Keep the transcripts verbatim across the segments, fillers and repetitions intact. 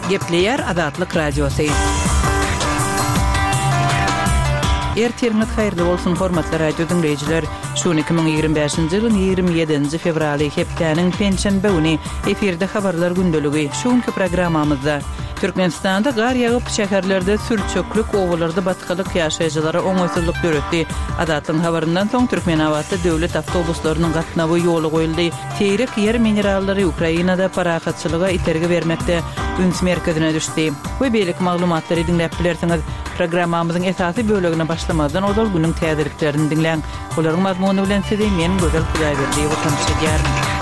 Gepleyer Adatlyk Radiosu. Ertirňiz haýyrly bolsun hormatly radio dinleýijiler. Şu iki bin ýygrimi beşinji ýylyň ýygrimi ýedinji fevraly hepdeniň penşenbe güni efirde habarlar gündeligi. Şuňky programmamyzda Türkmenistanda gar ýagyp şäherlerde sürçöklük owalarda batkalyk ýaşaýjylara oňaýsuzlyk döretdi. Adatlyň habaryndan soň Türkmenabatda döwlet awtobuslarynyň gatnawy ýoly goýuldy. Teýrek ýer minerallary Ukrainada parahatçylyga iterge bermekde üns merkezine düşdi. Bu beýlik maglumatlary dinläp bilersiňiz. Programmamyzyň esasy bölegine başlamadan odal günüň täzeliklerini dinleň. Olaryň mazmuny bilen sizi men Gözel Hudaýberdi ýa-da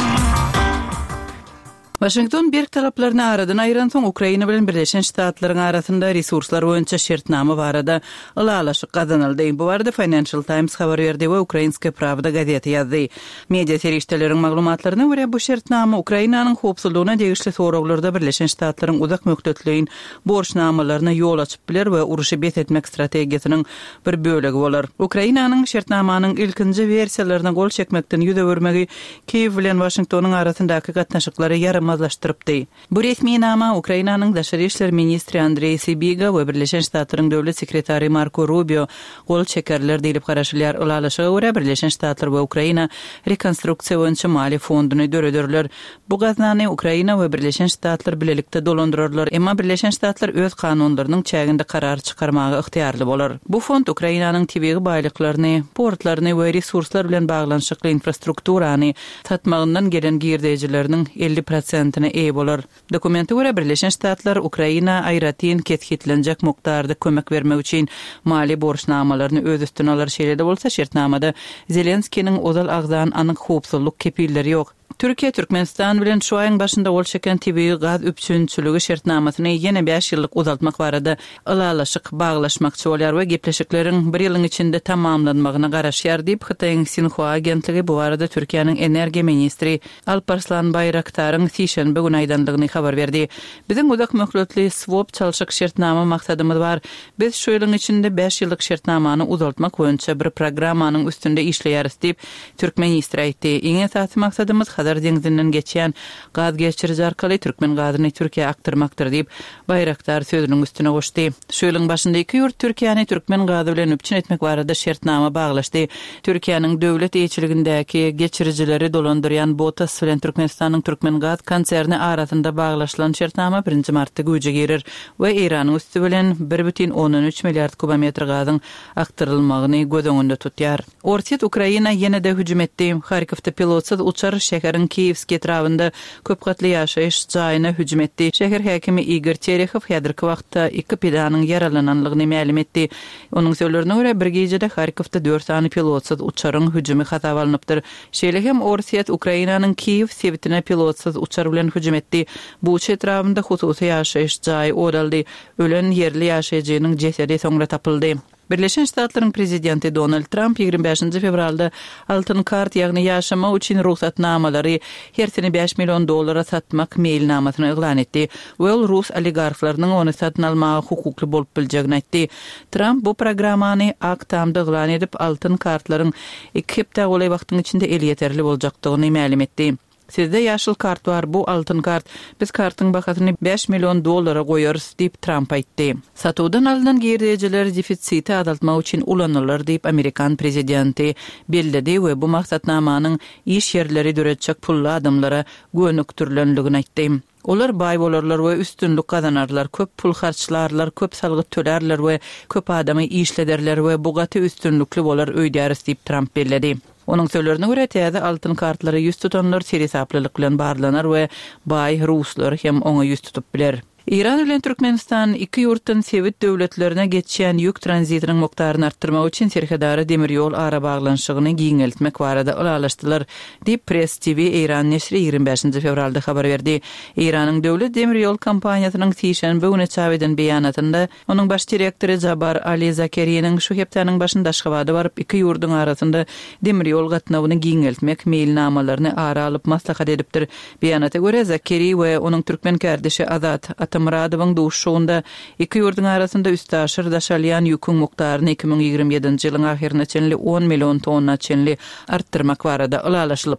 Washington bir taraplarını aradan ayıran soň Ukraina bilen Birleşen Ştatlaryň arasynda resurslar boýunça şertnama barada ılalaşyk gazanyldy. Bu barada Financial Times habar berdi we Ukrainska Pravda gazeti ýazdy. Media serişdeleriň maglumatlaryna görä bu şertnama Ukrainanyň howpsuzlygyna degişli soraglarda Birleşen Ştatlaryň uzak möhletliğin borçnamalaryna ýol açyp biler we uruşy bet etmek strategiýasynyň bir bölegi bolar. Ukrainanyň şertnamanyň ilkinji versiýalaryna gol çekmekden ýüze bermegi Kiýew bilen Washingtonyň arasyndaky gatnaşyklary ýaram mazlaştırıpdy. Bu resmi nama Ukrainanyň Daşary işler ministri Andrey Sybiga we Birleşen Ştatlaryň döwlet sekretary Marco Rubio gol çekerler diýip garaşylýar. Ulalaşyga görä Birleşen Ştatlar we Ukraina rekonstruksiýa boýunça mali fonduny döredýärler. Bu gaznany Ukraina we Birleşen Ştatlar bilelikde dolandyrarlar. Emma Birleşen Ştatlar öz kanunlarynyň çäginde karar çykarmagy ygtyarly bolar. Bu fond Ukrainanyň tebigi baýlyklaryny, portlaryny we resurslar bilen baglanşykly infrastrukturany satmagyndan gelen girdijileriniň elli prosent e bolar. Dokumenti görä Birleşen Ştatlar Ukraina aýratyn ketgitlenjek mukdarda kömek bermek üçin mali borçnamalaryny öz üstüne alar şeýlede bolsa şertnamada Zelenskiň ozal agzan anyk howpsuzlyk kepilleri ýok. Türkiýe Türkmenistan bilen şu aýyň başynda ol çeken tibigi gaz üpçünçüligi şertnamasyny ýene beş ýyllyk uzaltmak barada ılalaşyk baglaşmakçy bolýar we gepleşikleriň bir ýylyň içinde tamamlanmagyna garaşýar diýip Hytaýyň Sinhua agentligi bu arada Türkiýanyň energiýa ministri Alparslan Bayraktaryň sişenbe güni aýdanlygyny habar berdi. Biziň uzak möhletli swap çalşyk şertnama maksadymyz bar. Biz şu ýylyň içinde beş ýyllyk şertnamany uzaltmak boýunça bir programmanyň üstünde işleýäris diýip Türkmen ministri aýtdy. Iň esasy maksadymyz Hazar deňizinden geçýän gaz geçirici arkaly Türkmen gazyny Türkiýe aktyrmakdyr diýip Bayraktar sözüniň üstüne goşdy. Şu ýylyň başynda iki ýurt Türkiýany Türkmen gazy bilen üpçün etmek barada şertnama baglaşdy. Türkiýanyň döwlet eýçiligindäki geçiricileri dolandyrýan Botas bilen Türkmenistanyň Türkmen gaz konserni arasynda baglaşylan şertnama birinji martda güýje girer we Iranyň üstü bilen bir бүтүн ондон üç milliard kubometr gazyň aktyrylmagyny göz öňünde tutýar. Ortiýet Ukraina ýene-de hüjüm etdi. Harkivde pilotsyz uçar şäheriň Kiýewski etrawynda köp gatly ýaşaýyş jaýyna hüjüm etdi. Şäher häkimi Igor Terekhov häzirki wagtda iki pilanyň yaralananlygyny ma'lum etdi. Onuň sözlerine görä bir gecede Harkivde dört sany pilotsyz uçaryň hüjümi hasaba alınıpdyr. Şeýle hem Ortiýet Ukrainanyň Kiýew sebitine pilotsyz uçar bilen hüjüm etdi. Bu etrawynda hususy ýaşaýyş jaý oraldy. Ölen yerli ýaşaýjynyň jesedi soňra tapyldy. Birleşen Ştatlaryň prezidenti Donald Trump ýygrimi beşinji fevralda altyn kart ýagny ýaşama üçin ruhsatnamalary her sene beş million dollara satmak meýilnamasyny eglan etdi. Ol rus oligarklarynyň ony satyn almagy hukukly bolup biljegini aýtdy. Trump bu programmany aktamda eglan edip altyn kartlaryň iki hepde goly wagtyň içinde el ýeterli boljakdygyny ma'lum etdi. Sizde ýaşyl kart bar, bu altyn kart. Biz kartyň bahasyny beş million dollara goýarys diýip Trump aýtdy. Satowdan alynan girdijiler defitsiti azaltmak üçin ulanylýar diýip Amerikan prezidenti bellidi we bu maksatnamanyň iş ýerleri döretjek pully adamlara gönükdirilenligini aýtdy. Olar baý bolarlar we üstünlük gazanarlar, köp pul harçlarlar, köp salgy tölerler we köp adamy işlederler we bu gaty üstünlükli bolar öýdäris diýip Trump bellidi. Onuň sözlerine görä täze altyn kartlary ýüz tutanlar serhesaplylyk bilen barlanar we baý ruslar hem oňa ýüz tutup biler. İran bilen Türkmenistan iki ýurtdan Sowet döwletlerine geçýän ýük tranzitiniň mukdaryny artdyrmak üçin serhedary demir ýol ara baglanşygyny giňeltmek barada ulalaşdylar diýip Press T V Iran neşri ýygrimi beşinji fevralda habar berdi. Iranyň döwlet demir ýol kompaniýasynyň Sişenbe güni çap eden beýanatynda onuň baş direktori Jabar Ali Zakeriýanyň şu hepdeniň başynda Aşgabatda baryp iki ýurduň arasynda demir ýol gatnawyny giňeltmek meýilnamalaryny ara alyp maslahat edipdir. Beýanata görä Zakeri we onuň türkmen kardeşi Azat Atamradowyň duşşuğunda iki ýurduň arasynda üstaşyr daşalýan ýüküň mukdaryny iki bin ýygrimi ýedinji ýylyň ahyrına çenli on million tonna çenli artdyrmak barada ulalaşylyp